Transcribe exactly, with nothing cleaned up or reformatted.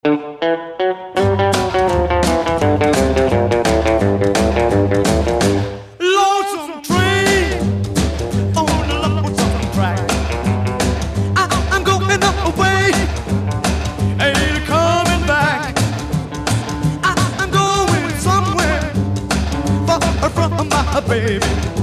Lonesome train on the lonesome track. I, I'm going away, ain't coming back. I, I'm going somewhere far from my baby.